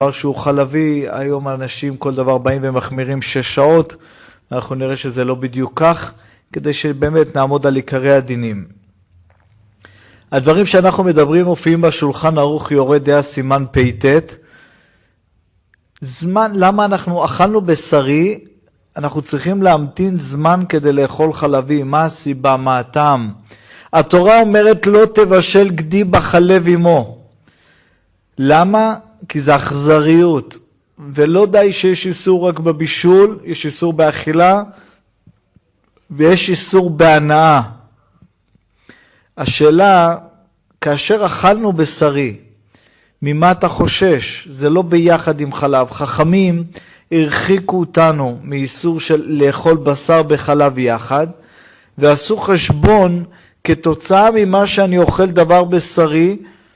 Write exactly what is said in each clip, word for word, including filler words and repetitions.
דבר שהוא חלבי, היום אנשים כל דבר באים ומחמירים שש שעות, אנחנו נראה שזה לא בדיוק כך, כדי שבאמת נעמוד על עיקרי הדינים. הדברים שאנחנו מדברים מופיעים בשולחן ערוך יורד דעה סימן פ"ט. זמן, למה אנחנו אכלנו בשרי, אנחנו צריכים להמתין זמן כדי לאכול חלבי, מה הסיבה, מה הטעם? התורה אומרת לא תבשל גדי בחלב עמו. למה? כי זה אכזריות, ולא די שיש איסור רק בבישול, יש איסור באכילה, ויש איסור בהנאה. השאלה, כאשר אכלנו בשרי, ממה אתה חושש? זה לא ביחד עם חלב. חכמים הרחיקו אותנו מאיסור של לאכול בשר בחלב יחד, ועשו חשבון כתוצאה ממה שאני אוכל דבר בשרי,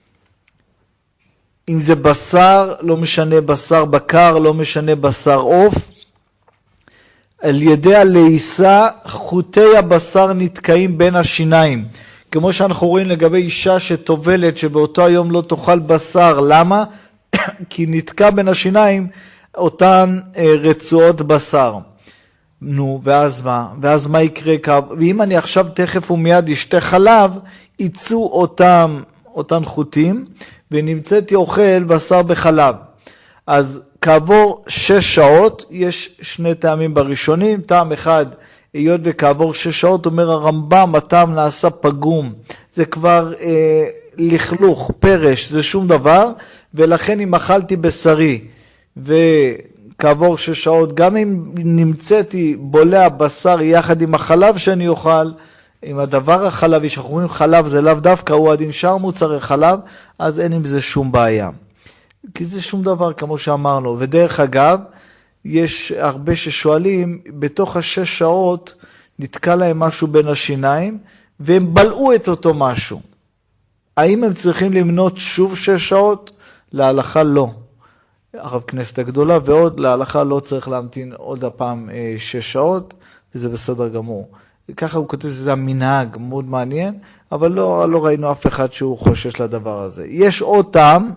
אם זה בשר, לא משנה בשר בקר, לא משנה בשר עוף, על ידי הלעיסה חוטי הבשר נתקעים בין השיניים. כמו שאנחנו רואים לגבי אישה שטובלת שבאותו היום לא תאכל בשר. למה? כי נתקע בין השיניים אותן רצועות בשר. נו, ואז מה? ואז מה יקרה? ואם אני עכשיו תכף ומיד אשתה חלב, יצאו אותם, אותן חוטים, ונמצאתי אוכל בשר בחלב. אז כעבור שש שעות, יש שני טעמים בראשונים. טעם אחד, היות וכעבור שש שעות, אומר הרמב"ם, הטעם נעשה פגום. זה כבר אה, לכלוך, פרש, זה שום דבר, ולכן אם אכלתי בשרי, וכעבור שש שעות, גם אם נמצאתי בולע בשר יחד עם החלב שאני אוכל, עם הדבר החלבי, שאנחנו אומרים חלב זה לאו דווקא, הוא הדין שאר מוצרי חלב, אז אין עם זה שום בעיה. כי זה שום דבר כמו שאמרנו. ודרך אגב, יש הרבה ששואלים, בתוך השש שעות נתקע להם משהו בין השיניים, והם בלעו את אותו משהו. האם הם צריכים למנות שוב שש שעות? להלכה לא. הרב כנסת הגדולה ועוד, להלכה לא צריך להמתין עוד הפעם שש שעות, וזה בסדר גמור. ככה הוא כותב שזה המנהג מאוד מעניין, אבל לא, לא ראינו אף אחד שהוא חושש לדבר הזה. יש עוד טעם,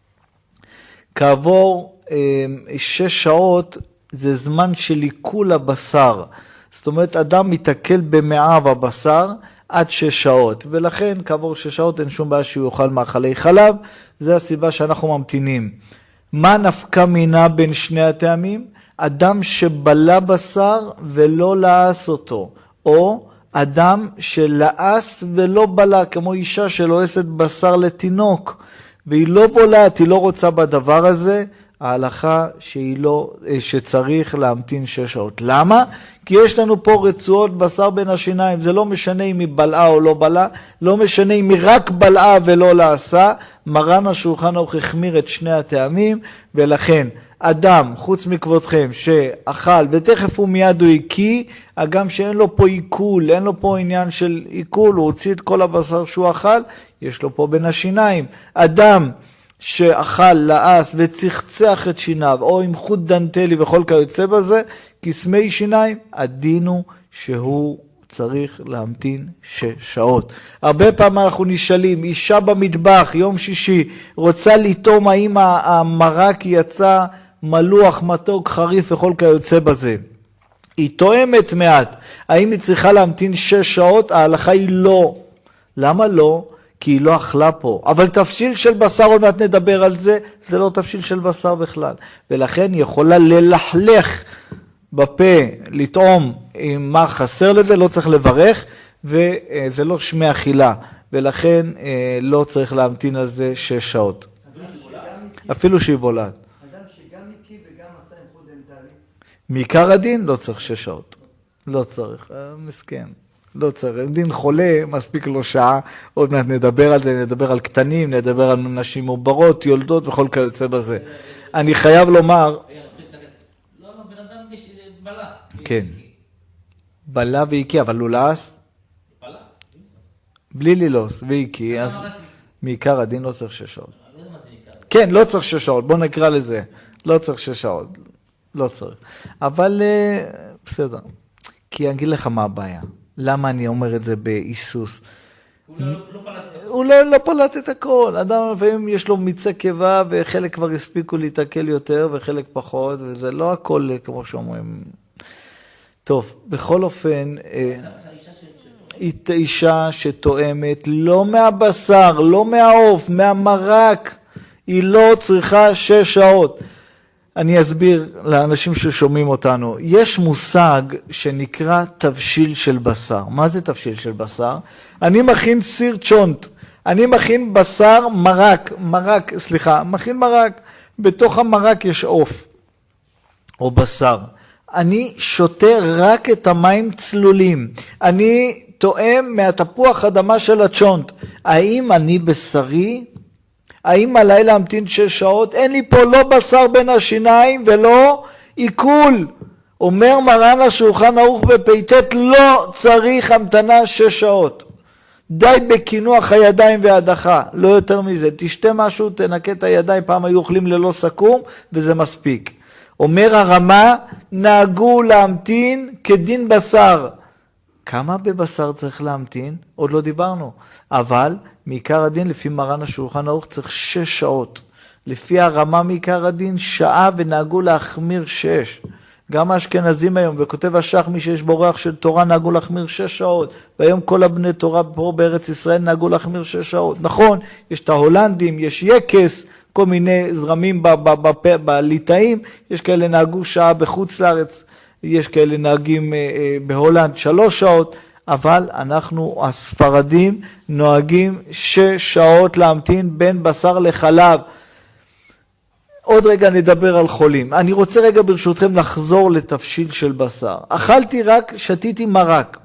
כעבור אה, שש שעות זה זמן של עיכול הבשר. זאת אומרת, אדם מתעכל במעיו הבשר עד שש שעות, ולכן כעבור שש שעות אין שום בעיה שהוא יאכל מאכלי חלב, זה הסיבה שאנחנו ממתינים. מה נפקא מינה בין שני הטעמים? אדם שבלע בשר ולא לעס אותו, או אדם שלעס ולא בלע, כמו אישה שלועסת בשר לתינוק, והיא לא בולעת, היא לא רוצה בדבר הזה, ההלכה שהיא לא, שצריך להמתין שש שעות. למה? כי יש לנו פה רצועות בשר בין השיניים, זה לא משנה אם היא בלעה או לא בלעה, לא משנה אם היא רק בלעה ולא לעשה, מרן השולחן ערוך החמיר את שני הטעמים, ולכן אדם, חוץ מכבודכם, שאכל ותכף ומיד הוא עיקי, אגם שאין לו פה עיכול, אין לו פה עניין של עיכול, הוא הוציא את כל הבשר שהוא אכל, יש לו פה בין השיניים. אדם שאכל, לעס וצחצח את שיניו, או עם חוט דנטלי וכל כיוצא בזה, קסמי שיניים, הדין הוא שהוא צריך להמתין שש שעות. הרבה פעמים אנחנו נשאלים, אישה במטבח, יום שישי, רוצה לטעום האם המרק יצא מלוח, מתוק, חריף וכל כיוצא בזה. היא תואמת מעט. האם היא צריכה להמתין שש שעות? ההלכה היא לא. למה לא? כי היא לא אכלה פה. אבל תבשיל של בשר, עוד מעט נדבר על זה, זה לא תבשיל של בשר בכלל. ולכן היא יכולה ללחלך בפה, לטעום עם מה חסר לזה, לא צריך לברך, וזה לא שמי אכילה. ולכן לא צריך להמתין על זה שש שעות. אפילו שהיא בולעת. אדם שגם ניקי וגם עשה עם חוט דנטלי. מעיקר הדין לא צריך שש שעות. לא צריך. מסכן. לא צריך. דין חולה, מספיק לו שעה. עוד מעט נדבר על זה, נדבר על קטנים, נדבר על נשים מעוברות, יולדות וכל כיוצא בזה. אני חייב לומר... לא, לא, בן אדם בלע. כן. בלע ועיקי, אבל הוא לעס? בלע. בלי לילוס ועיקי, אז מעיקר הדין לא צריך שש שעות. כן, לא צריך שש שעות, בוא נקרא לזה. לא צריך שש שעות. לא צריך. אבל בסדר. כי אני אגיד לך מה הבעיה. למה אני אומר את זה באיסוס? הוא לא לא פלט. הוא לא, לא פלט את הכל. אדם לפעמים יש לו מיצי קיבה, וחלק כבר הספיקו להתעכל יותר, וחלק פחות, וזה לא הכל כמו שאומרים. טוב, בכל אופן, היא אישה שתואמת לא מהבשר, לא מהעוף, מהמרק, היא לא צריכה שש שעות. אני אסביר לאנשים ששומעים אותנו. יש מושג שנקרא תבשיל של בשר. מה זה תבשיל של בשר? אני מכין סיר צ'ונט. אני מכין בשר מרק, מרק, סליחה, מכין מרק. בתוך המרק יש עוף או בשר. אני שותה רק את המים צלולים. אני תואם מהתפוח אדמה של הצ'ונט. האם אני בשרי? האם עליי להמתין שש שעות? אין לי פה לא בשר בין השיניים ולא עיכול. אומר מרן השולחן ערוך בפ"ט, לא צריך המתנה שש שעות. די בכינוח הידיים והדחה, לא יותר מזה. תשתה משהו, תנקה את הידיים, פעם היו אוכלים ללא סכו"ם וזה מספיק. אומר הרמה, נהגו להמתין כדין בשר. כמה בבשר צריך להמתין? עוד לא דיברנו. אבל מעיקר הדין, לפי מרן השולחן ערוך, צריך שש שעות. לפי הרמה מעיקר הדין, שעה ונהגו להחמיר שש. גם האשכנזים היום, וכותב השח, מי שיש בו ריח של תורה, נהגו להחמיר שש שעות. והיום כל הבני תורה פה בארץ ישראל נהגו להחמיר שש שעות. נכון, יש את ההולנדים, יש יקס, כל מיני זרמים בליטאים, יש כאלה נהגו שעה בחוץ לארץ, יש כאלה נהגים בהולנד שלוש שעות, אבל אנחנו הספרדים נוהגים שש שעות להמתין בין בשר לחלב. עוד רגע נדבר על חולים. אני רוצה רגע ברשותכם לחזור לתבשיל של בשר. אכלתי רק, שתיתי מרק,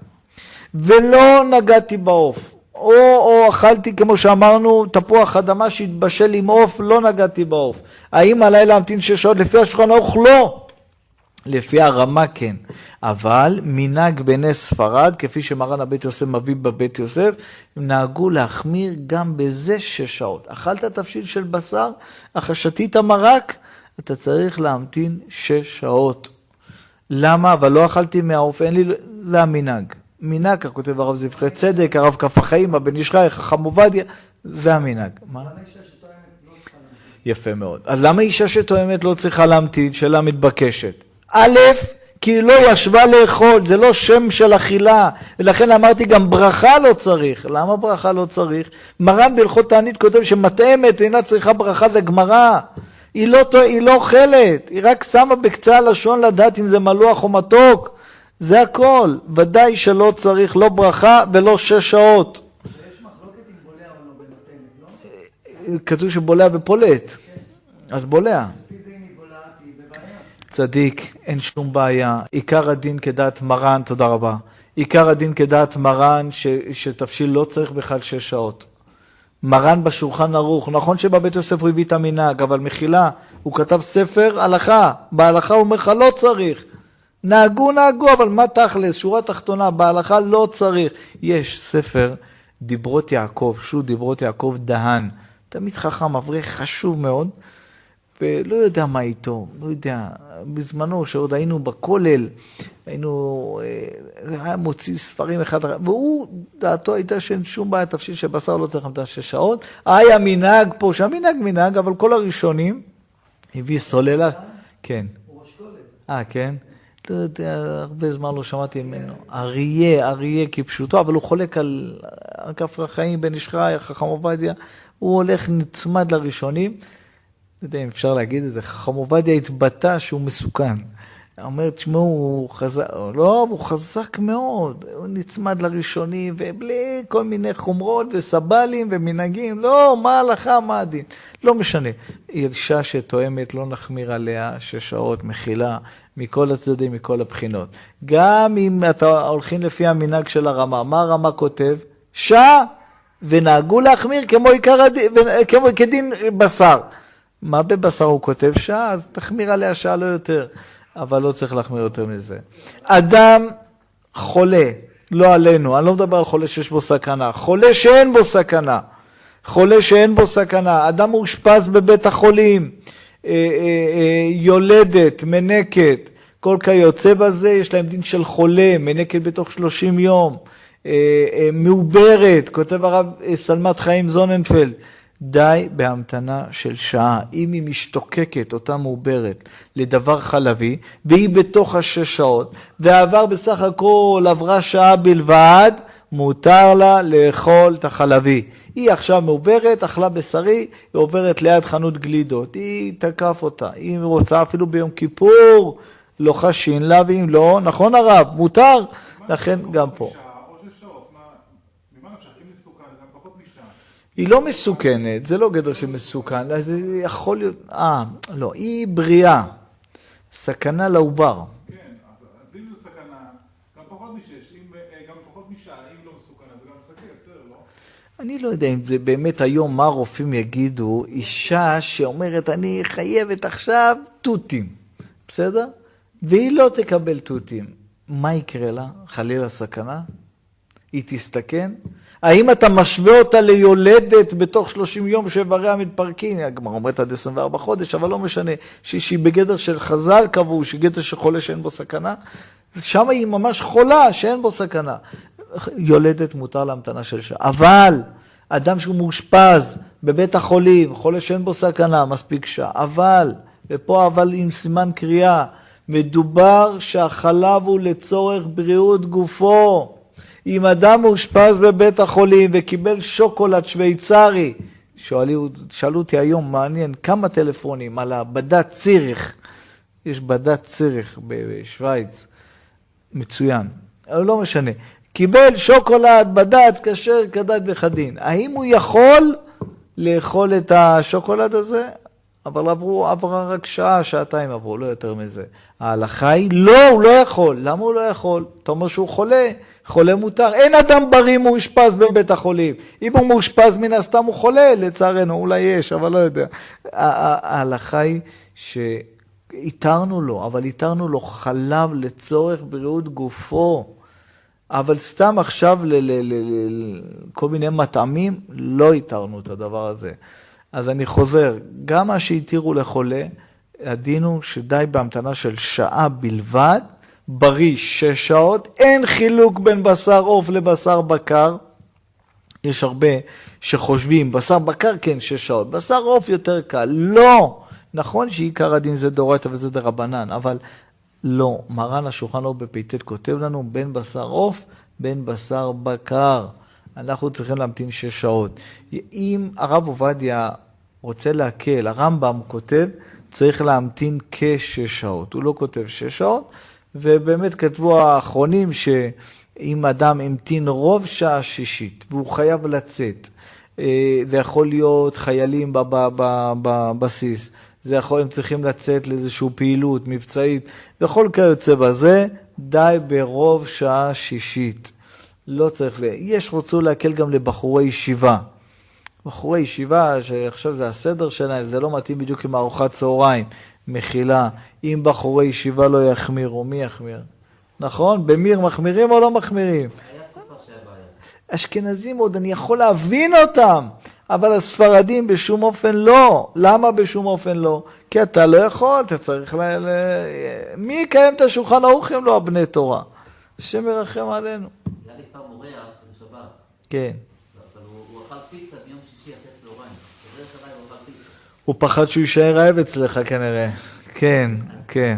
ולא נגעתי בעוף. או, או אכלתי, כמו שאמרנו, תפוח אדמה שהתבשל עם עוף, לא נגעתי בעוף. האם עליי להמתין שש שעות? לפי השולחן ערוך לא. לפי הרמה כן. אבל מנהג בני ספרד, כפי שמרן הבית יוסף מביא בבית יוסף, נהגו להחמיר גם בזה שש שעות. אכלת תבשיל של בשר, אחרי שתית מרק, אתה צריך להמתין שש שעות. למה? אבל לא אכלתי מהעוף, אין לי, זה המנהג. מנהג, כך כותב הרב זבחי צדק, הרב כף החיים, הבן איש חי, חכם עובדיה, זה המנהג. מה? למה אישה שתואמת לא צריכה להמתין? יפה מאוד. אז למה אישה שתואמת לא צריכה להמתין? שאלה מתבקשת. א', כי היא לא ישבה לאכול, זה לא שם של אכילה, ולכן אמרתי גם ברכה לא צריך. למה ברכה לא צריך? מרן בהלכות תענית כותב שמתאמת אינה צריכה ברכה, זה גמרא. היא לא, היא לא אוכלת, היא רק שמה בקצה הלשון לדעת אם זה מלוח או מתוק. זה הכל. ודאי שלא צריך לא ברכה ולא שש שעות. ויש מחלוקת אם בולע או לא במתאמת, לא? כתוב שבולע ופולט. אז בולע. לפי זה אם היא בולעת היא בבעיה. צדיק, אין שום בעיה. עיקר הדין כדעת מרן, תודה רבה. עיקר הדין כדעת מרן ש, שתבשיל לא צריך בכלל שש שעות. מרן בשולחן ערוך, נכון שבבית יוסף הוא הביא את המנהג, אבל מחילה, הוא כתב ספר הלכה. בהלכה הוא אומר לך לא צריך. נהגו, נהגו, אבל מה תכלס? שורה תחתונה, בהלכה לא צריך. יש ספר, דיברות יעקב, שוב דיברות יעקב דהן. תמיד חכם, אברך חשוב מאוד, ולא יודע מה איתו, לא יודע. בזמנו, שעוד היינו בכולל, היינו, היה מוציא ספרים אחד, והוא, דעתו הייתה שאין שום בעיה, תבשיל שבשר לא צריך למתן שש שעות. היה מנהג פה, שהמנהג מנהג, אבל כל הראשונים, הביא סוללה, כן. הוא ראש כולל. אה, כן? לא יודע, הרבה זמן לא שמעתי ממנו. אריה, אריה כפשוטו, אבל הוא חולק על כף החיים, בן איש חי, חכם עובדיה, הוא הולך נצמד לראשונים, לא יודע אם אפשר להגיד את זה, חכם עובדיה התבטא שהוא מסוכן. הוא אומר, תשמעו, הוא חזק, לא, הוא חזק מאוד, הוא נצמד לראשונים, ובלי כל מיני חומרות וסבלים ומנהגים, לא, מה ההלכה, מה הדין, לא משנה. אישה שתואמת, לא נחמיר עליה, שש שעות, מחילה, מכל הצדדים, מכל הבחינות. גם אם אתה הולכים לפי המנהג של הרמה, מה הרמה כותב? שעה, ונהגו להחמיר כמו עיקר הדין, כמו כדין בשר. מה בבשר הוא כותב? שעה, אז תחמיר עליה שעה לא יותר. אבל לא צריך להחמיר יותר מזה. אדם חולה, לא עלינו, אני לא מדבר על חולה שיש בו סכנה, חולה שאין בו סכנה, חולה שאין בו סכנה, אדם מאושפז בבית החולים, אה, אה, אה, יולדת, מנקת, כל כיוצא בזה, יש להם דין של חולה, מנקת בתוך שלושים יום, אה, אה, מעוברת, כותב הרב סלמת חיים זוננפלד, די בהמתנה של שעה. אם היא משתוקקת, אותה מעוברת, לדבר חלבי, והיא בתוך השש שעות, ועבר בסך הכל, עברה שעה בלבד, מותר לה לאכול את החלבי. היא עכשיו מעוברת, אכלה בשרי, היא עוברת ליד חנות גלידות. היא תקף אותה. אם היא רוצה אפילו ביום כיפור, לא חשין לה, ואם לא, נכון הרב, מותר. לכן גם פה. היא לא מסוכנת, זה לא גדר שמסוכן, זה יכול להיות, אה, לא, היא בריאה, סכנה לעובר. כן, אז אם זה סכנה, גם פחות משש, גם פחות משעה, אם לא מסוכנה, זה גם מסכן, יותר, לא? אני לא יודע אם זה באמת היום מה הרופאים יגידו, אישה שאומרת, אני חייבת עכשיו תותים, בסדר? והיא לא תקבל תותים. מה יקרה לה? חלילה סכנה? היא תסתכן? האם אתה משווה אותה ליולדת בתוך שלושים יום שאיבריה מתפרקים? הגמרא אומרת עד עשרים וארבעה חודש, אבל לא משנה. שהיא בגדר של חז"ל קבעו, שהיא גדר של חולה שאין בו סכנה. שם היא ממש חולה שאין בו סכנה. יולדת מותר להמתנה של שעה. אבל אדם שהוא מאושפז בבית החולים, חולה שאין בו סכנה, מספיק שעה. אבל, ופה אבל עם סימן קריאה, מדובר שהחלב הוא לצורך בריאות גופו. אם אדם מאושפז בבית החולים וקיבל שוקולד שוויצרי, שואלו, שאלו אותי היום, מעניין, כמה טלפונים על הבדת ציריך, יש בדת ציריך בשוויץ, מצוין, אבל לא משנה, קיבל שוקולד, בדת, כשר, כדת וכדין, האם הוא יכול לאכול את השוקולד הזה? אבל עברו, עברה רק שעה, שעתיים עברו, לא יותר מזה. ההלכה היא, לא, הוא לא יכול. למה הוא לא יכול? אתה אומר שהוא חולה, חולה מותר. אין אדם בריא מאושפז בבית החולים. אם הוא מאושפז מן הסתם הוא חולה, לצערנו, אולי יש, אבל לא יודע. ההלכה היא שהתרנו לו, אבל התרנו לו חלב לצורך בריאות גופו. אבל סתם עכשיו לכל מיני מטעמים, לא התרנו את הדבר הזה. אז אני חוזר, גם מה שהתירו לחולה, הדין הוא שדי בהמתנה של שעה בלבד, בריא שש שעות, אין חילוק בין בשר עוף לבשר בקר, יש הרבה שחושבים, בשר בקר כן שש שעות, בשר עוף יותר קל, לא, נכון שעיקר הדין זה דורייתא וזה דרבנן, אבל לא, מרן השולחן ערוך בפ"ט כותב לנו בין בשר עוף, בין בשר בקר, אנחנו צריכים להמתין שש שעות. אם הרב עובדיה רוצה להקל, הרמב"ם כותב, צריך להמתין כשש שעות. הוא לא כותב שש שעות, ובאמת כתבו האחרונים שאם אדם המתין רוב שעה שישית, והוא חייב לצאת, זה יכול להיות חיילים בבסיס, זה יכול, הם צריכים לצאת לאיזושהי פעילות מבצעית, וכל כיוצא בזה, די ברוב שעה שישית. לא צריך זה. יש רוצו להקל גם לבחורי ישיבה. בחורי ישיבה, שעכשיו זה הסדר שלהם, זה לא מתאים בדיוק עם ארוחת צהריים, מחילה. אם בחורי ישיבה לא יחמירו, מי יחמיר? נכון? במיר מחמירים או לא מחמירים? אשכנזים עוד, אני יכול להבין אותם, אבל הספרדים בשום אופן לא. למה בשום אופן לא? כי אתה לא יכול, אתה צריך ל... ל... מי יקיים את השולחן ערוך אם לא הבני תורה? השם ירחם עלינו. היה לי פעם אורח בשבת. כן. אבל הוא אכל פיצה ביום שישי אחרי צהריים. בדרך כלל הוא אכל פיצה. הוא פחד שהוא יישאר רעב אצלך כנראה. כן, כן.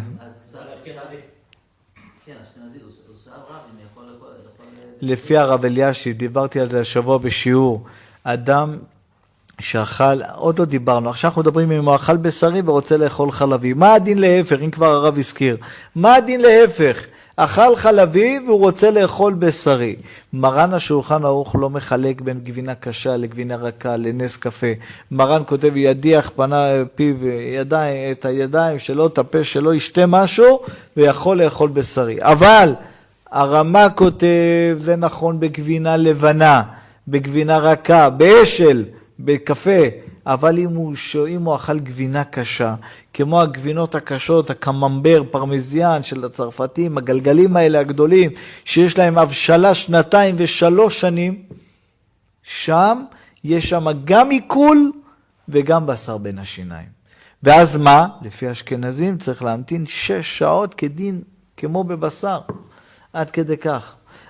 לפי הרב אלישיב, דיברתי על זה השבוע בשיעור, אדם שאכל, עוד לא דיברנו, עכשיו אנחנו מדברים אם הוא אכל בשרי ורוצה לאכול חלבי. מה הדין להפך, אם כבר הרב הזכיר? מה הדין להפך? אכל חלבי והוא רוצה לאכול בשרי. מרן השולחן ערוך לא מחלק בין גבינה קשה לגבינה רכה, לנס קפה. מרן כותב, ידיח פנה פיו ידיים, את הידיים שלו, את הפה שלו, ישתה משהו ויכול לאכול בשרי. אבל הרמה כותב, זה נכון בגבינה לבנה, בגבינה רכה, באשל, בקפה, אבל אם הוא, אם הוא אכל גבינה קשה, כמו הגבינות הקשות, הקממבר, פרמזיאן של הצרפתים, הגלגלים האלה הגדולים, שיש להם הבשלה שנתיים ושלוש שנים, שם יש שם גם עיכול וגם בשר בין השיניים. ואז מה? לפי אשכנזים צריך להמתין שש שעות כדין, כמו בבשר. עד כדי כך.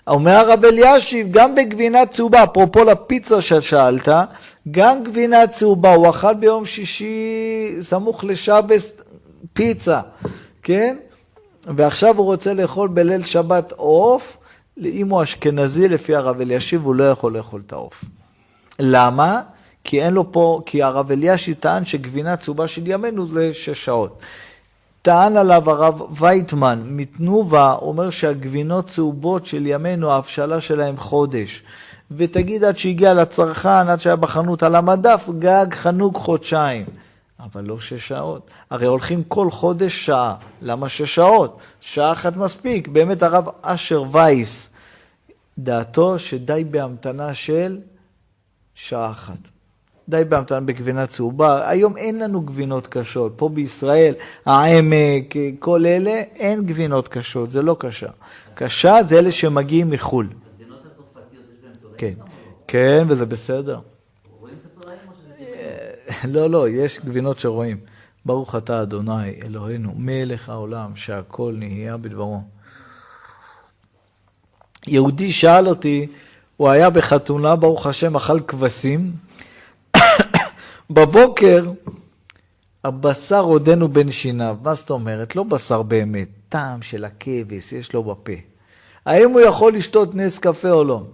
אומר הרב אלישיב, גם בגבינה צהובה, אפרופו לפיצה ששאלת, גם גבינה צהובה, הוא אכל ביום שישי סמוך לשבס פיצה, כן? ועכשיו הוא רוצה לאכול בליל שבת עוף, אם הוא אשכנזי לפי הרב אלישיב, הוא לא יכול לאכול את העוף. למה? כי אין לו פה, כי הרב אלישיב טען שגבינה צהובה של ימינו זה שש שעות. טען עליו הרב וייטמן, מתנובה, אומר שהגבינות צהובות של ימינו, ההבשלה שלהם חודש. ותגיד עד שהגיע לצרכן, עד שהיה בחנות על המדף, גג חנוק חודשיים. אבל לא שש שעות. הרי הולכים כל חודש שעה. למה שש שעות? שעה אחת מספיק. באמת הרב אשר וייס, דעתו שדי בהמתנה של שעה אחת. די בהמתנה בגבינה צהובה. היום אין לנו גבינות קשות. פה בישראל, העמק, כל אלה, אין גבינות קשות. זה לא קשה. קשה זה אלה שמגיעים מחול. הגבינות הצרפתיות יש בהם תוראים? כן. כן, וזה בסדר. רואים את התוראים או שזה גבינות? לא, לא, יש גבינות שרואים. ברוך אתה אדוני אלוהינו, מלך העולם, שהכל נהיה בדברו. יהודי שאל אותי, הוא היה בחתונה, ברוך השם, אכל כבשים. בבוקר, הבשר עודנו בין שיניו. מה זאת אומרת? לא בשר באמת, טעם של הכבש יש לו בפה. האם הוא יכול לשתות נס קפה או לא?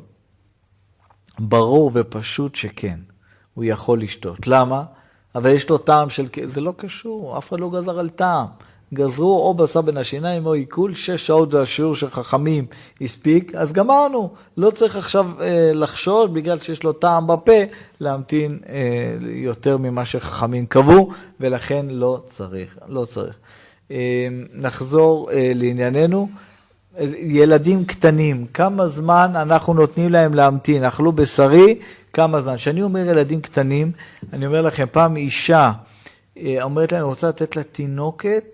ברור ופשוט שכן, הוא יכול לשתות. למה? אבל יש לו טעם של... זה לא קשור, אף אחד לא גזר על טעם. גזרו או בשר בין השיניים או עיכול, שש שעות זה השיעור של חכמים הספיק, אז גמרנו. לא צריך עכשיו אה, לחשוד, בגלל שיש לו טעם בפה, להמתין אה, יותר ממה שחכמים קבעו, ולכן לא צריך. לא צריך. אה, נחזור אה, לענייננו. ילדים קטנים, כמה זמן אנחנו נותנים להם להמתין? אכלו בשרי, כמה זמן? כשאני אומר ילדים קטנים, אני אומר לכם, פעם אישה אומרת להם, אני רוצה לתת לה תינוקת,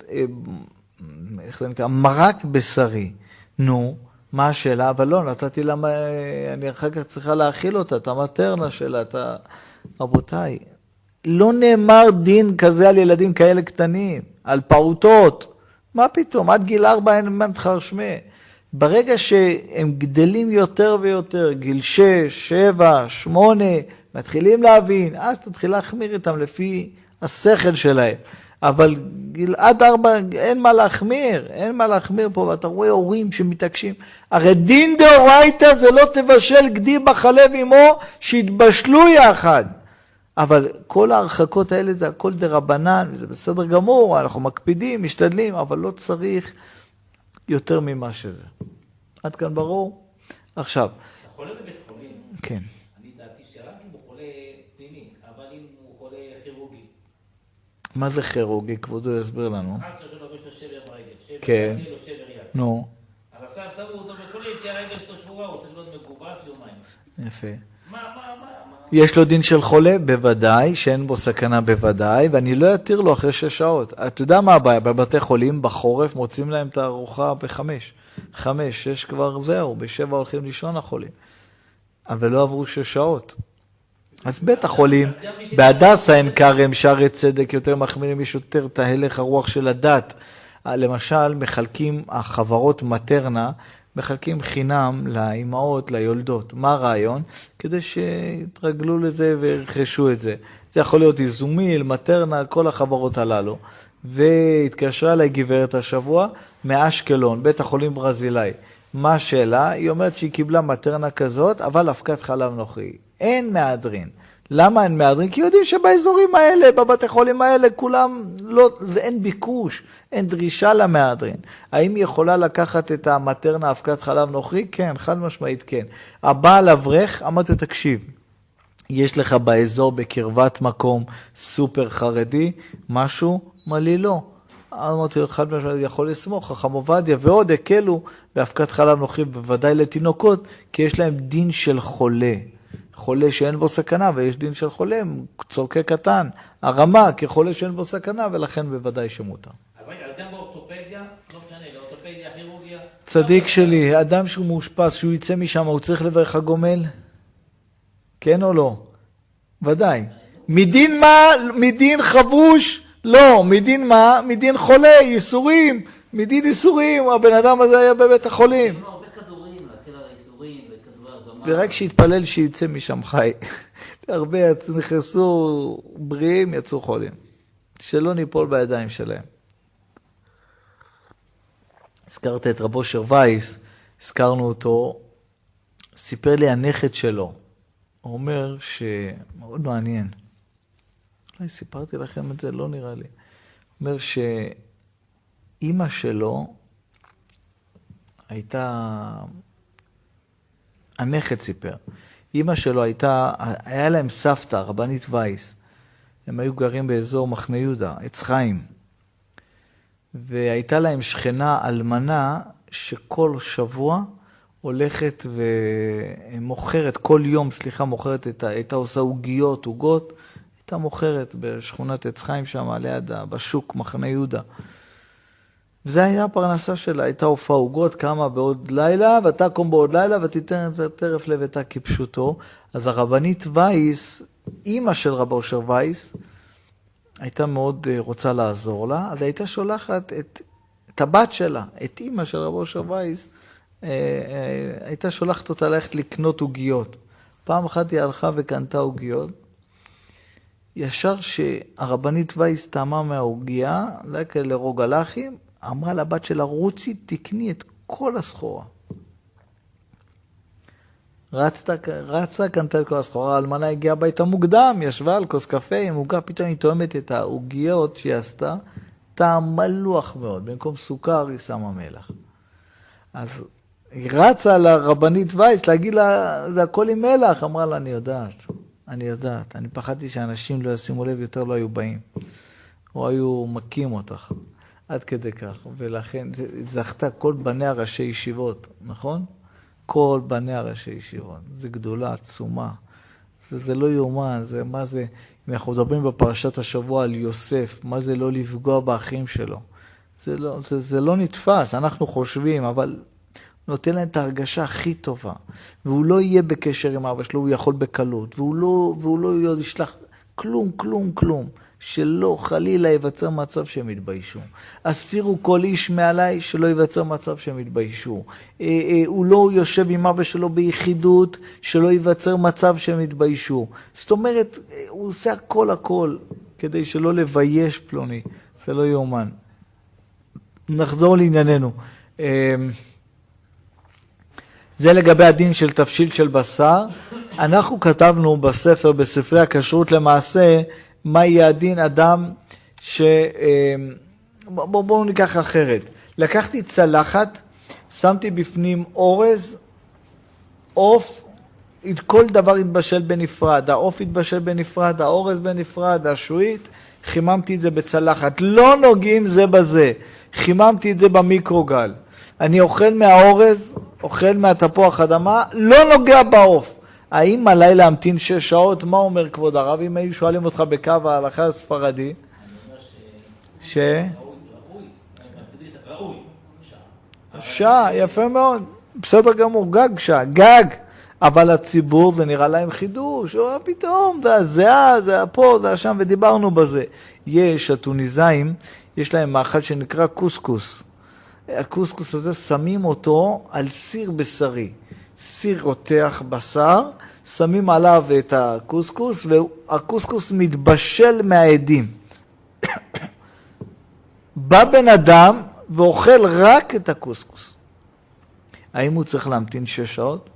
איך זה נקרא? מרק בשרי. נו, מה השאלה? אבל לא, נתתי לה, אני אחר כך צריכה להאכיל אותה, את המטרנה שלה, את ה... רבותיי, לא נאמר דין כזה על ילדים כאלה קטנים, על פעוטות. מה פתאום? עד גיל ארבע אין מה תחרשמה. ברגע שהם גדלים יותר ויותר, גיל שש, שבע, שמונה, מתחילים להבין, אז תתחיל להחמיר איתם לפי השכל שלהם. אבל גיל עד ארבע אין מה להחמיר, אין מה להחמיר פה, ואתה רואה הורים שמתעקשים. הרי דין דאורייתא זה לא תבשל גדי בחלב עמו, שיתבשלו יחד. אבל כל ההרחקות האלה זה הכל דרבנן, וזה בסדר גמור, אנחנו מקפידים, משתדלים, אבל לא צריך יותר ממה שזה. עד כאן ברור? עכשיו. חולה בבית חולים, כן. אני דעתי שרק אם הוא חולה פנימי, אבל אם הוא חולה כירורגי. מה זה כירורגי? כבודו יסביר לנו. חס ושלום יש לו שבר ברגל, שבר כן. ברגל או שבר יד. נו. אבל עכשיו שמו אותו בית חולים, כי הרגל שלו שבורה, הוא צריך להיות מגובס יומיים. יפה. מה, מה, מה, מה? יש לו דין של חולה? בוודאי, שאין בו סכנה בוודאי, ואני לא אתיר לו אחרי שש שעות. אתה יודע מה הבעיה? בבתי חולים, בחורף, מוצאים להם את הארוחה בחמש. חמש, שש כבר זהו, בשבע הולכים לישון החולים. אבל לא עברו שש שעות. אז בית החולים, בהדסה עין כרם, שערי צדק, יותר מחמירים, יש יותר את ההלך הרוח של הדת. למשל, מחלקים החברות מטרנה, מחלקים חינם לאימהות, ליולדות. מה הרעיון? כדי שיתרגלו לזה וירכשו את זה. זה יכול להיות איזומיל, מטרנה, כל החברות הללו. והתקשרה אליי גברת השבוע מאשקלון, בית החולים ברזילאי. מה השאלה? היא אומרת שהיא קיבלה מטרנה כזאת, אבל אבקת חלב נוכרי. אין מהדרין. למה אין מהדרין? כי יודעים שבאזורים האלה, בבתי חולים האלה, כולם, לא, זה אין ביקוש, אין דרישה למהדרין. האם היא יכולה לקחת את המטרנה אבקת חלב נוכרי? כן, חד משמעית כן. הבעל אברך, אמרתי לו, תקשיב, יש לך באזור בקרבת מקום סופר חרדי, משהו? מה לי לא. אמרתי לו, חד משמעית, יכול לסמוך, חכם עובדיה, ועוד הקלו באבקת חלב נוכרי, בוודאי לתינוקות, כי יש להם דין של חולה. חולה שאין בו סכנה, ויש דין של חולה, צורקי קטן, הרמה כחולה שאין בו סכנה, ולכן בוודאי שמותר. אז רגע, אז גם באורתופדיה, לא משנה, באורתופדיה, כירורגיה. צדיק שלי, אדם שהוא מאושפז, שהוא יצא משם, הוא צריך לברך הגומל? כן או לא? ודאי. מדין מה? מדין חבוש? לא. מדין מה? מדין חולה, ייסורים. מדין ייסורים, הבן אדם הזה היה בבית החולים. הרבה כדורים להקל על האיסורים. ורק שיתפלל שיצא משם חי. הרבה נכנסו בריאים, יצאו חולים. שלא ניפול בידיים שלהם. הזכרת את רב אושר וייס, הזכרנו אותו, סיפר לי הנכד שלו. הוא אומר שמאוד מעניין. אולי סיפרתי לכם את זה, לא נראה לי. הוא אומר שאימא שלו הייתה, הנכד סיפר, אימא שלו הייתה, היה להם סבתא, רבנית וייס. הם היו גרים באזור מחנה יהודה, עץ חיים. והייתה להם שכנה אלמנה שכל שבוע הולכת ומוכרת, כל יום, סליחה, מוכרת, את, הייתה עושה עוגיות, עוגות, הייתה מוכרת בשכונת עץ חיים שם, ליד, בשוק, מחנה יהודה. וזה היה הפרנסה שלה, הייתה הופעה עוגות, קמה בעוד לילה, ואתה קום בעוד לילה, ותיתן את הטרף לביתה כפשוטו. אז הרבנית וייס, אימא של רב אושר וייס, הייתה מאוד רוצה לעזור לה, אז הייתה שולחת את, את הבת שלה, את אימא של רב אושר וייס, אה, אה, הייתה שולחת אותה ללכת לקנות עוגיות. פעם אחת היא הלכה וקנתה עוגיות, ישר שהרבנית וייס טעמה מהעוגיה, זה היה כאלה רוגלחים, אמרה לבת שלה, רוצי, תקני את כל הסחורה. רצתה, רצה, קנתה את כל הסחורה, האלמנה הגיעה ביתה מוקדם, ישבה על כוס קפה עם עוגה, פתאום היא תואמת את העוגיות שהיא עשתה, טעם מלוח מאוד, במקום סוכר היא שמה מלח. אז היא רצה לרבנית וייס להגיד לה, זה הכל עם מלח, אמרה לה, אני יודעת, אני יודעת, אני פחדתי שאנשים לא ישימו לב, יותר לא היו באים, או היו מכים אותך, עד כדי כך, ולכן זכתה כל בני הראשי ישיבות, נכון? כל בני הראשי ישיבות, זה גדולה עצומה, זה, זה לא יומן, זה מה זה, אם אנחנו מדברים בפרשת השבוע על יוסף, מה זה לא לפגוע באחים שלו, זה לא, זה, זה לא נתפס, אנחנו חושבים, אבל נותן להם את ההרגשה הכי טובה, והוא לא יהיה בקשר עם אבא שלו, הוא יכול בקלות, והוא לא, והוא לא ישלח כלום, כלום, כלום, שלא חלילה ייווצר מצב שהם יתביישו. אסירו כל איש מעליי שלא ייווצר מצב שהם יתביישו. הוא לא יושב עם אבא שלו ביחידות, שלא ייווצר מצב שהם יתביישו. זאת אומרת, הוא עושה הכל הכל, כדי שלא לבייש פלוני. זה לא יאומן. נחזור לענייננו. זה לגבי הדין של תבשיל של בשר. אנחנו כתבנו בספר, בספרי הכשרות למעשה, מה יהיה הדין אדם ש... בואו בוא ניקח אחרת. לקחתי צלחת, שמתי בפנים אורז, עוף, כל דבר התבשל בנפרד. העוף התבשל בנפרד, האורז בנפרד, השועית, חיממתי את זה בצלחת. לא נוגעים זה בזה. חיממתי את זה במיקרוגל. אני אוכל מהאורז, אוכל מהתפוח אדמה, לא נוגע בעוף. האם עליי להמתין שש שעות? מה אומר כבוד הרב? אם היו שואלים אותך בקו ההלכה הספרדי? אני אומר ש... ש... ראוי, ראוי, שעה. שעה, יפה מאוד. בסדר גמור, גג שעה, גג. אבל הציבור זה נראה להם חידוש, או פתאום, זה הזהה, זה פה, זה שם, ודיברנו בזה. יש, הטוניזאים, יש להם מאכל שנקרא קוסקוס. הקוסקוס הזה שמים אותו על סיר בשרי. סיר רותח בשר, שמים עליו את הקוסקוס, והקוסקוס מתבשל מהעדים. בא בן אדם ואוכל רק את הקוסקוס. האם הוא צריך להמתין שש שעות?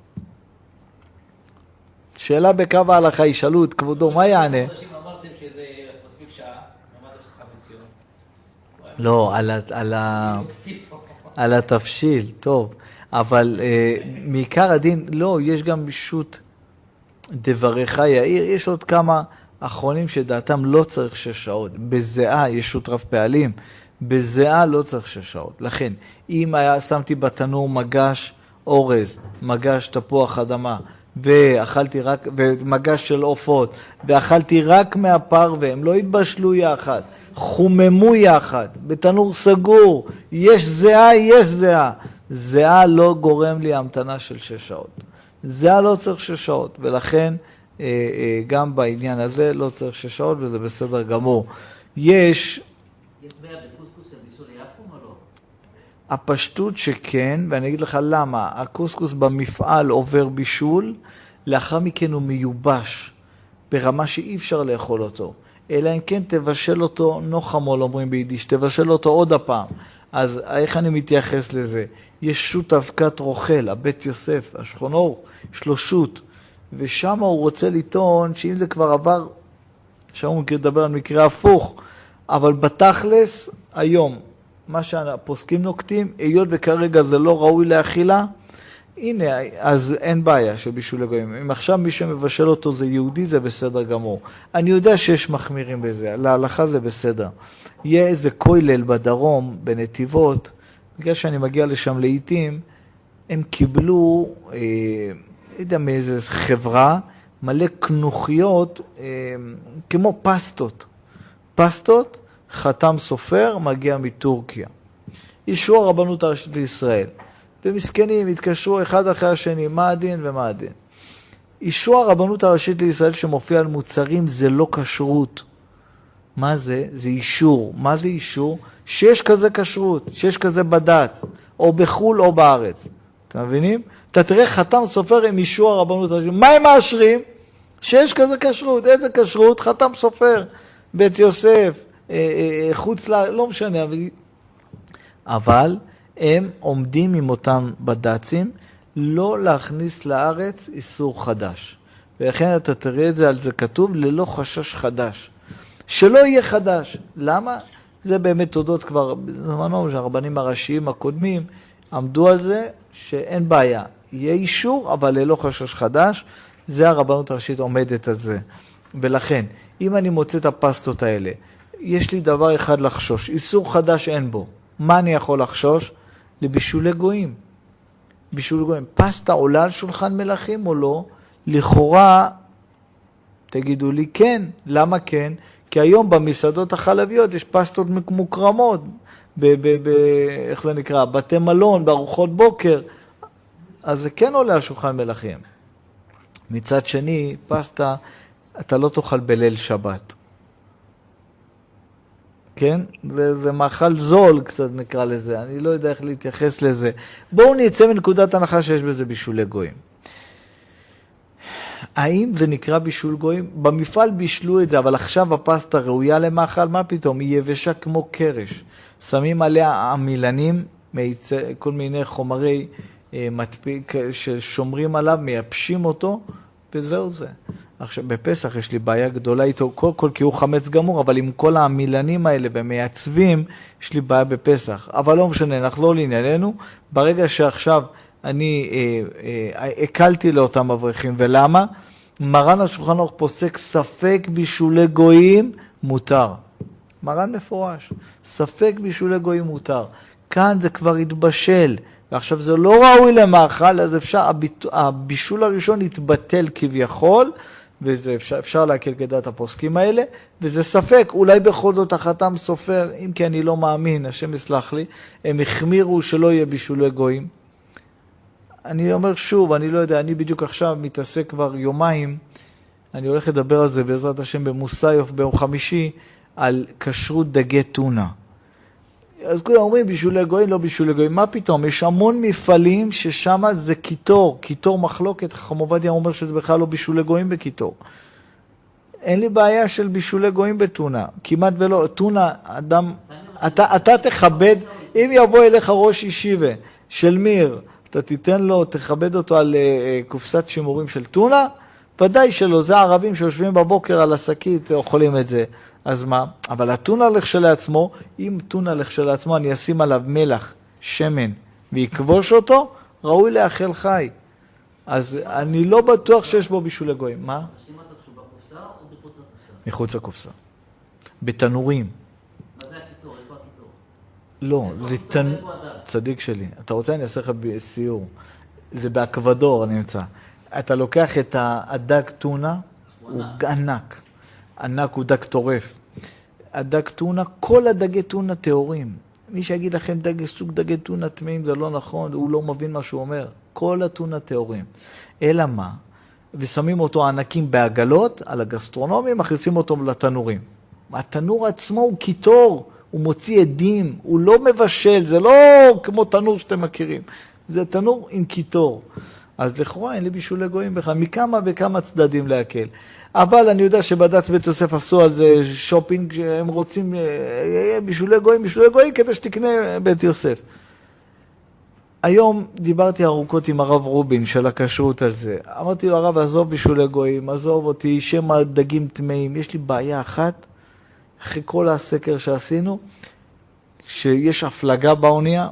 שאלה בקו ההלכה, ישאלו את כבודו, מה יענה? אנשים אמרתם שזה מספיק שעה, אמרת שלך מציון. לא, על, על, על התבשיל, טוב. אבל אה, מעיקר הדין, לא, יש גם משות דבריך יאיר, יש עוד כמה אחרונים שדעתם לא צריך שש שעות. בזיעה יש שות רב פעלים, בזיעה לא צריך שש שעות. לכן, אם היה, שמתי בתנור מגש אורז, מגש תפוח אדמה, ואכלתי רק, ומגש של עופות, ואכלתי רק מהפר, והם לא התבשלו יחד, חוממו יחד, בתנור סגור, יש זיעה, יש זיעה. זיעה לא גורם לי המתנה של שש שעות. זיעה לא צריך שש שעות, ולכן אה, אה, גם בעניין הזה לא צריך שש שעות, וזה בסדר גמור. יש... יש בעיה בקוסקוס של בישול יפום או לא? הפשטות שכן, ואני אגיד לך למה, הקוסקוס במפעל עובר בישול, לאחר מכן הוא מיובש, ברמה שאי אפשר לאכול אותו. אלא אם כן תבשל אותו, נוחמול אומרים ביידיש, תבשל אותו עוד הפעם. אז איך אני מתייחס לזה? יש שוט אבקת רוכל, הבית יוסף, השולחן אור, יש לו שוט, ושם הוא רוצה לטעון שאם זה כבר עבר, שם הוא מדבר על מקרה הפוך, אבל בתכלס, היום, מה שהפוסקים נוקטים, היות וכרגע זה לא ראוי לאכילה, הנה, אז אין בעיה של בישול לגויים. אם עכשיו מי שמבשל אותו זה יהודי, זה בסדר גמור. אני יודע שיש מחמירים בזה, להלכה זה בסדר. יהיה איזה כולל בדרום, בנתיבות, בגלל שאני מגיע לשם לעיתים, הם קיבלו, אה, לא יודע מאיזה חברה, מלא כנוכיות, אה, כמו פסטות. פסטות, חתם סופר, מגיע מטורקיה. אישור הרבנות הראשית לישראל. ומסכנים התקשרו אחד אחרי השני, מה הדין ומה הדין. אישור הרבנות הראשית לישראל שמופיע על מוצרים זה לא כשרות. מה זה? זה אישור. מה זה אישור? שיש כזה כשרות, שיש כזה בד"ץ, או בחול או בארץ. אתם מבינים? אתה תראה חתם סופר עם אישור הרבנות הראשית. מה הם מאשרים? שיש כזה כשרות. איזה כשרות? חתם סופר. בית יוסף, חוץ לה, לא משנה. אבל הם עומדים עם אותם בד"צים לא להכניס לארץ איסור חדש. ולכן אתה תראה את זה על זה כתוב ללא חשש חדש. שלא יהיה חדש. למה? זה באמת תודות כבר, בזמנו שהרבנים הראשיים הקודמים עמדו על זה שאין בעיה. יהיה אישור אבל ללא חשש חדש. זה הרבנות הראשית עומדת על זה. ולכן, אם אני מוצא את הפסטות האלה, יש לי דבר אחד לחשוש. איסור חדש אין בו. מה אני יכול לחשוש? לבישולי גויים. בישולי גויים. פסטה עולה על שולחן מלכים או לא? לכאורה, תגידו לי כן. למה כן? כי היום במסעדות החלביות יש פסטות מוקרמות. ב- ב- ב- איך זה נקרא? בתי מלון, בארוחות בוקר. אז זה כן עולה על שולחן מלכים. מצד שני, פסטה, אתה לא תאכל בליל שבת. כן? זה, זה מאכל זול קצת נקרא לזה, אני לא יודע איך להתייחס לזה. בואו נצא מנקודת הנחה שיש בזה בישולי גויים. האם זה נקרא בישול גויים? במפעל בישלו את זה, אבל עכשיו הפסטה ראויה למאכל, מה פתאום? היא יבשה כמו קרש. שמים עליה עמילנים, כל מיני חומרי מדפיק ששומרים עליו, מייבשים אותו, וזהו זה. עכשיו, בפסח יש לי בעיה גדולה איתו, כל כל כי הוא חמץ גמור, אבל עם כל המילנים האלה ומייצבים, יש לי בעיה בפסח. אבל לא משנה, נחזור לענייננו. ברגע שעכשיו אני אה, אה, הקלתי לאותם אברכים, ולמה? מרן השולחן ערוך פוסק ספק בישולי גויים מותר. מרן מפורש, ספק בישולי גויים מותר. כאן זה כבר התבשל, ועכשיו זה לא ראוי למאכל, אז אפשר, הבישול הראשון יתבטל כביכול, וזה אפשר, אפשר להקל כדעת הפוסקים האלה, וזה ספק, אולי בכל זאת החתם סופר, אם כי אני לא מאמין, השם יסלח לי, הם החמירו שלא יהיה בישולי גויים. אני אומר שוב, אני לא יודע, אני בדיוק עכשיו מתעסק כבר יומיים, אני הולך לדבר על זה בעזרת השם במוסאיוף ביום חמישי, על כשרות דגי טונה. אז כולם אומרים בישולי גויים, לא בישולי גויים. מה פתאום? יש המון מפעלים ששם זה קיטור, קיטור מחלוקת. חכם עובדיה אומר שזה בכלל לא בישולי גויים בקיטור. אין לי בעיה של בישולי גויים בטונה. כמעט ולא. טונה, אדם, אתה, אתה תכבד, אם יבוא אליך ראש ישיבה של מיר, אתה תיתן לו, תכבד אותו על uh, קופסת שימורים של טונה, ודאי שלא, זה הערבים שיושבים בבוקר על השקית, אוכלים את זה. אז מה? אבל הטונה לכשלעצמו, אם טונה לכשלעצמו, אני אשים עליו מלח, שמן, ויקבוש אותו, ראוי לאכל חי. אז אני לא בטוח שיש בו בישולי גויים. מה? נשים אותו כשהוא בקופסה או בחוץ לקופסה? מחוץ לקופסה. בתנורים. מה זה הקיטור? איפה הקיטור? לא, זה תנ... צדיק שלי. אתה רוצה, אני אעשה לך בסיור. זה באקוודור נמצא. אתה לוקח את הדג טונה, הוא ענק. ענק הוא דג טורף. הדג טונה, כל הדגי טונה טהורים. מי שיגיד לכם דג, סוג דגי טונה טמאים, זה לא נכון, הוא לא מבין מה שהוא אומר. כל הטונה טהורים. אלא מה? ושמים אותו ענקים בעגלות, על הגסטרונומים, מכניסים אותו לתנורים. התנור עצמו הוא קיטור, הוא מוציא עדים, הוא לא מבשל, זה לא כמו תנור שאתם מכירים, זה תנור עם קיטור. אז לכאורה אין לי בישולי גויים בכלל, מכמה וכמה צדדים להקל. אבל אני יודע שבד"ץ בית יוסף עשו על זה שופינג, שהם רוצים בישולי גויים, בישולי גויים, כדי שתקנה בית יוסף. היום דיברתי ארוכות עם הרב רובין של הכשרות על זה. אמרתי לו, הרב, עזוב בישולי גויים, עזוב אותי, שם הדגים טמאים. יש לי בעיה אחת, אחרי כל הסקר שעשינו, שיש הפלגה באונייה,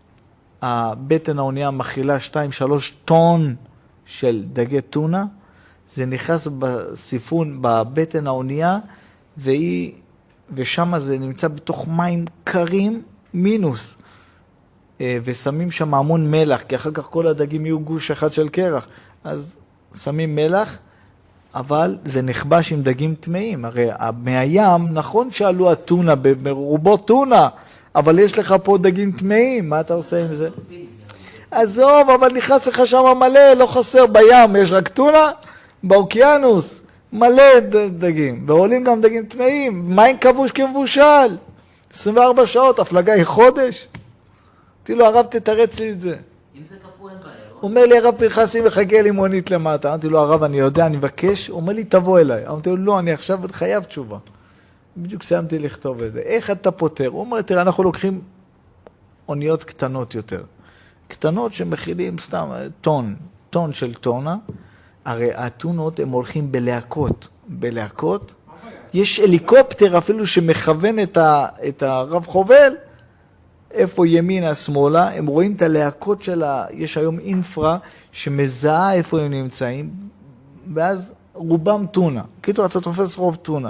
הבטן האונייה מכילה שתיים שלוש טון של דגי טונה, זה נכנס בסיפון, בבטן האונייה, והיא, ושם זה נמצא בתוך מים קרים מינוס, ושמים שם המון מלח, כי אחר כך כל הדגים יהיו גוש אחד של קרח, אז שמים מלח, אבל זה נכבש עם דגים טמאים. הרי מהים, נכון שעלו הטונה, ברובו טונה, אבל יש לך פה דגים טמאים, מה אתה עושה עם זה? עזוב, אבל נכנס לך שם מלא, לא חסר בים, יש רק טונה, באוקיינוס, מלא דגים, ועולים גם דגים טמאים, מים כבוש כמבושל, עשרים וארבע שעות, הפלגה היא חודש. אמרתי לו, הרב, תתרץ לי את זה. אם זה קפוא אין בעיה, לא? הוא אומר לי, הרב פרחסי מחכה לי מונית למטה. אמרתי לו, הרב, אני יודע, אני מבקש. הוא אומר לי, תבוא אליי. אמרתי לו, לא, אני עכשיו חייב תשובה. בדיוק סיימתי לכתוב את זה. איך אתה פותר? הוא אומר, תראה, אנחנו לוקחים אוניות קטנות יותר. קטנות שמכילים סתם טון, טון של טונה. הרי הטונות הם הולכים בלהקות. בלהקות. יש הליקופטר אפילו שמכוון את, ה, את הרב חובל, איפה ימינה, שמאלה, הם רואים את הלהקות שלה, יש היום אינפרה שמזהה איפה הם נמצאים, ואז רובם טונה. קיצור, אתה תופס רוב טונה.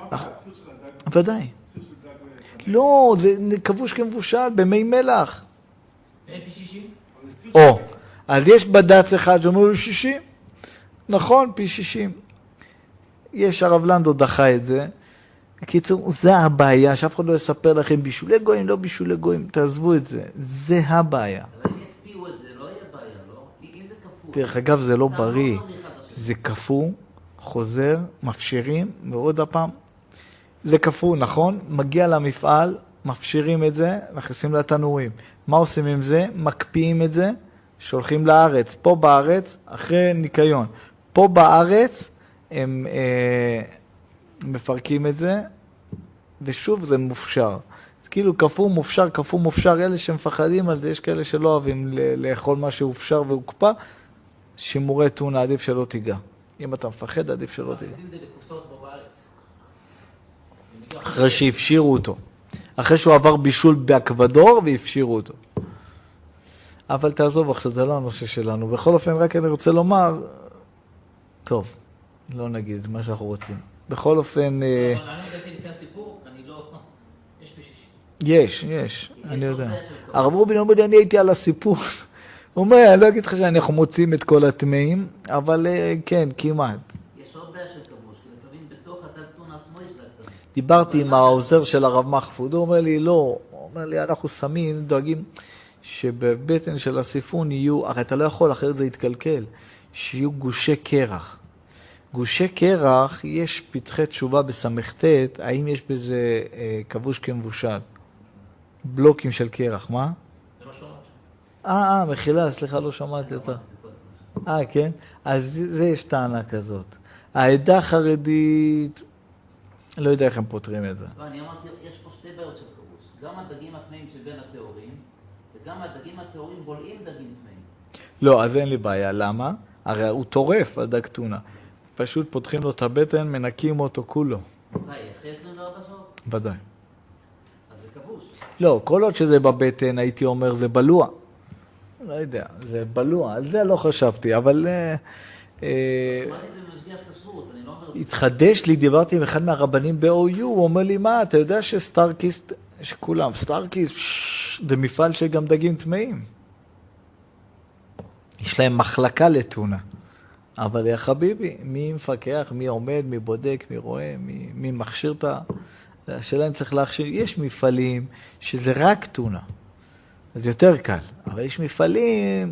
ודאי. לא, זה כבוש כמבושל, במי מלח. אין פי שישים? או, אז יש בד"ץ אחד שאומר לו שישים. נכון, פי שישים. יש הרב לנדו דחה את זה. בקיצור, זה הבעיה, שאף אחד לא יספר לכם בישולי גויים, לא בישולי גויים, תעזבו את זה, זה הבעיה. אבל אם יקפיאו את זה, לא יהיה בעיה, לא? אם זה קפוא. דרך אגב, זה לא בריא, זה קפוא, חוזר, מפשירים, ועוד הפעם, זה קפוא, נכון? מגיע למפעל, מפשירים את זה, מכניסים לתנורים. מה עושים עם זה? מקפיאים את זה, שולחים לארץ. פה בארץ, אחרי ניקיון. פה בארץ, הם אה, מפרקים את זה, ושוב זה מופשר. זה כאילו קפוא מופשר, קפוא מופשר, אלה שמפחדים על זה, יש כאלה שלא אוהבים לאכול מה שהופשר והוקפא, שימורי טונה, עדיף שלא תיגע. אם אתה מפחד, עדיף שלא תיגע. מכניסים את זה לקופסאות פה בארץ. אחרי שהפשירו אותו. אחרי שהוא עבר בישול באקוודור והפשירו אותו. אבל תעזוב עכשיו, זה לא הנושא שלנו. בכל אופן, רק אני רוצה לומר, טוב, לא נגיד מה שאנחנו רוצים. בכל אופן... אבל אני הגעתי לפני הסיפור, אני לא... יש בשישי. יש, יש, אני יודע. הרב רובין אומר לי, אני הייתי על הסיפור. הוא אומר, אני לא אגיד לך שאנחנו מוצאים את כל הטמאים, אבל כן, כמעט. יש עוד בעיה של כבוש, כי לפעמים בתוך התלטון עצמו יש לה... דיברתי עם העוזר של הרב מחפוד, הוא אומר לי, לא, הוא אומר לי, אנחנו שמים, דואגים שבבטן של הסיפון יהיו, הרי אתה לא יכול, אחרת זה יתקלקל, שיהיו גושי קרח. גושי קרח, יש פתחי תשובה בסמכתת, האם יש בזה אה, כבוש כמבושל? בלוקים של קרח, מה? זה לא שומעת. אה, אה, מחילה, סליחה, לא שמעתי אותה. אה, כן? אז זה יש טענה כזאת. העדה החרדית, לא יודע איך הם פותרים את זה. לא, אני אמרתי, יש פה שתי בעיות של כבוש. גם הדגים הטמאים שבין התיאורים, וגם הדגים התיאורים בולעים דגים טמאים. לא, אז אין לי בעיה. למה? הרי הוא טורף, הדג טונה. פשוט פותחים לו את הבטן, מנקים אותו כולו. די, אחרי עשרים וארבע שעות? ודאי. אז זה כבוש. לא, כל עוד שזה בבטן, הייתי אומר, זה בלוע. לא יודע, זה בלוע. על זה לא חשבתי, אבל... אה, אה, שמעתי את זה במשגיח כשרות, אני לא אומר... התחדש לי, דיברתי עם אחד מהרבנים ב-או יו, הוא אומר לי, מה, אתה יודע שסטארקיסט, שכולם, סטארקיסט, זה מפעל שגם דגים טמאים. יש להם מחלקה לטונה. אבל יא חביבי, מי מפקח, מי עומד, מי בודק, מי רואה, מי, מי מכשיר את ה... השאלה אם צריך להכשיר. יש מפעלים שזה רק טונה. אז יותר קל. אבל יש מפעלים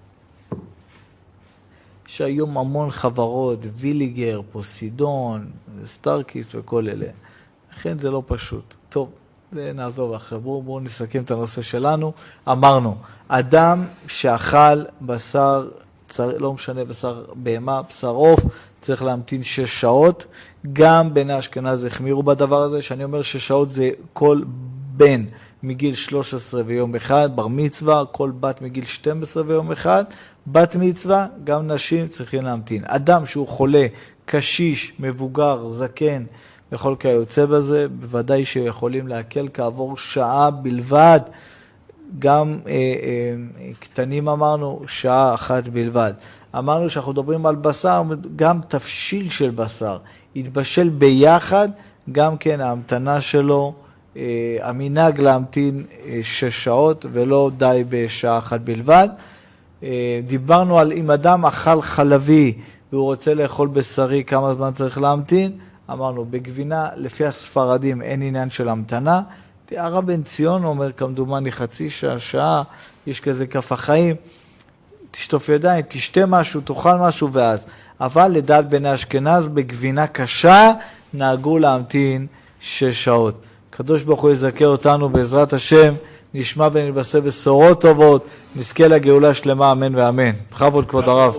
שהיום המון חברות, ויליגר, פוסידון, סטארקיסט וכל אלה. לכן זה לא פשוט. טוב, זה נעזוב עכשיו. בואו בוא נסכם את הנושא שלנו. אמרנו, אדם שאכל בשר, צר, לא משנה, בשר בהמה, בשר עוף, צריך להמתין שש שעות. גם בני אשכנז החמירו בדבר הזה, שאני אומר שש שעות זה כל בן מגיל שלוש עשרה ויום אחד, בר מצווה, כל בת מגיל שתים עשרה ויום אחד, בת מצווה, גם נשים צריכים להמתין. אדם שהוא חולה, קשיש, מבוגר, זקן, וכל כיוצא בזה, בוודאי שיכולים להקל כעבור שעה בלבד, גם אה, אה, קטנים אמרנו, שעה אחת בלבד. אמרנו שאנחנו מדברים על בשר, גם תפשיל של בשר, יתבשל ביחד, גם כן ההמתנה שלו, אה, המנהג להמתין אה, שש שעות, ולא די בשעה אחת בלבד. אה, דיברנו על אם אדם אכל חלבי, והוא רוצה לאכול בשרי, כמה זמן צריך להמתין? אמרנו, בגבינה, לפי הספרדים, אין עניין של המתנה. הרב בן ציון אומר, כמדומני חצי שעה, שעה, יש כזה כף החיים, תשטוף ידיים, תשתה משהו, תאכל משהו ואז. אבל לדעת בני אשכנז, בגבינה קשה, נהגו להמתין שש שעות. קדוש ברוך הוא יזכה אותנו בעזרת השם, נשמע ונתבשר בשורות טובות, נזכה לגאולה שלמה, אמן ואמן. בכבוד כבוד הרב.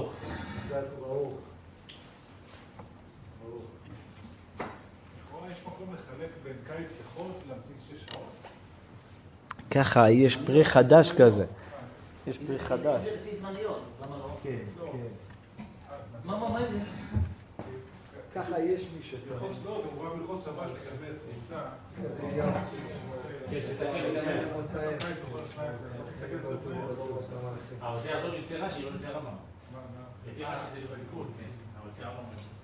ככה, יש פרי חדש כזה. יש פרי חדש. זה לפי זמניות, למה לא? כן, כן. מה, מה, מה זה? ככה יש מי שטוען. ללכות לא, זה מובן ללכות שבת לגבי סעודה. אבל זה יעזור לפי רש"י, לא לפי הרמב"ם. לפי רש"י זה בליכוד, כן. אבל לפי הרמב"ם.